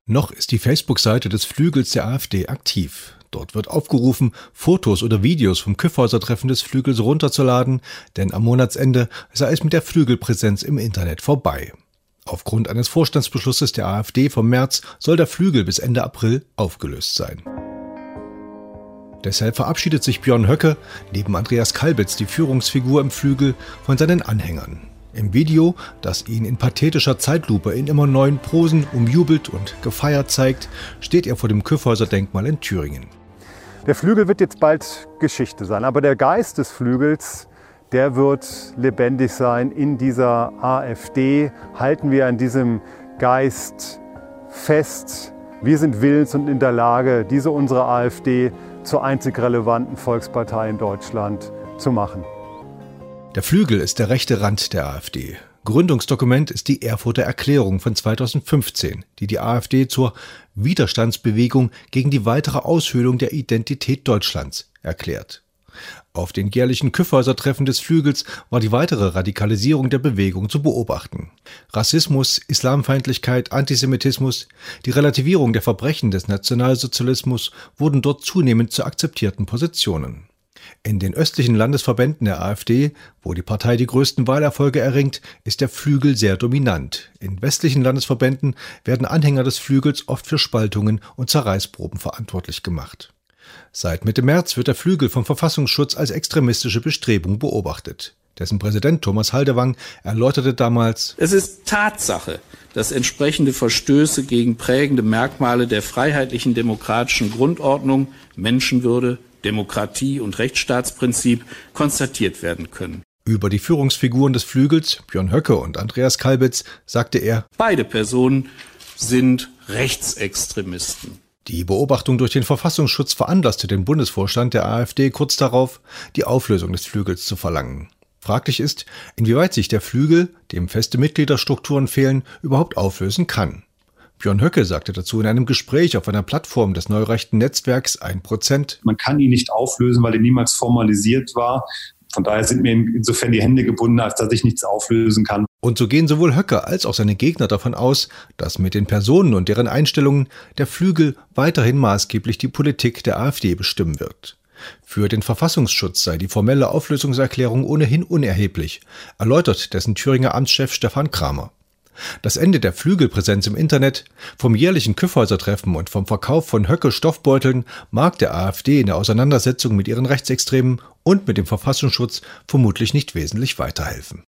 Noch ist die Facebook-Seite des Flügels der AfD aktiv. Dort wird aufgerufen, Fotos oder Videos vom Kyffhäuser-Treffen des Flügels runterzuladen, denn am Monatsende sei es mit der Flügelpräsenz im Internet vorbei. Aufgrund eines Vorstandsbeschlusses der AfD vom März soll der Flügel bis Ende April aufgelöst sein. Deshalb verabschiedet sich Björn Höcke, neben Andreas Kalbitz die Führungsfigur im Flügel, von seinen Anhängern. Im Video, das ihn in pathetischer Zeitlupe in immer neuen Posen umjubelt und gefeiert zeigt, steht er vor dem Kyffhäuser-Denkmal in Thüringen. Der Flügel wird jetzt bald Geschichte sein, aber der Geist des Flügels, der wird lebendig sein. In dieser AfD halten wir an diesem Geist fest. Wir sind willens und in der Lage, diese unsere AfD zur einzig relevanten Volkspartei in Deutschland zu machen. Der Flügel ist der rechte Rand der AfD. Gründungsdokument ist die Erfurter Erklärung von 2015, die die AfD zur Widerstandsbewegung gegen die weitere Aushöhlung der Identität Deutschlands erklärt. Auf den jährlichen Kyffhäuser-Treffen des Flügels war die weitere Radikalisierung der Bewegung zu beobachten. Rassismus, Islamfeindlichkeit, Antisemitismus, die Relativierung der Verbrechen des Nationalsozialismus wurden dort zunehmend zu akzeptierten Positionen. In den östlichen Landesverbänden der AfD, wo die Partei die größten Wahlerfolge erringt, ist der Flügel sehr dominant. In westlichen Landesverbänden werden Anhänger des Flügels oft für Spaltungen und Zerreißproben verantwortlich gemacht. Seit Mitte März wird der Flügel vom Verfassungsschutz als extremistische Bestrebung beobachtet. Dessen Präsident Thomas Haldewang erläuterte damals: Es ist Tatsache, dass entsprechende Verstöße gegen prägende Merkmale der freiheitlichen demokratischen Grundordnung, Menschenwürde, Demokratie und Rechtsstaatsprinzip konstatiert werden können. Über die Führungsfiguren des Flügels, Björn Höcke und Andreas Kalbitz, sagte er: Beide Personen sind Rechtsextremisten. Die Beobachtung durch den Verfassungsschutz veranlasste den Bundesvorstand der AfD kurz darauf, die Auflösung des Flügels zu verlangen. Fraglich ist, inwieweit sich der Flügel, dem feste Mitgliederstrukturen fehlen, überhaupt auflösen kann. Björn Höcke sagte dazu in einem Gespräch auf einer Plattform des neurechten Netzwerks 1%. Man kann ihn nicht auflösen, weil er niemals formalisiert war. Von daher sind mir insofern die Hände gebunden, als dass ich nichts auflösen kann. Und so gehen sowohl Höcke als auch seine Gegner davon aus, dass mit den Personen und deren Einstellungen der Flügel weiterhin maßgeblich die Politik der AfD bestimmen wird. Für den Verfassungsschutz sei die formelle Auflösungserklärung ohnehin unerheblich, erläutert dessen Thüringer Amtschef Stefan Kramer. Das Ende der Flügelpräsenz im Internet, vom jährlichen Kyffhäuser-Treffen und vom Verkauf von Höcke-Stoffbeuteln mag der AfD in der Auseinandersetzung mit ihren Rechtsextremen und mit dem Verfassungsschutz vermutlich nicht wesentlich weiterhelfen.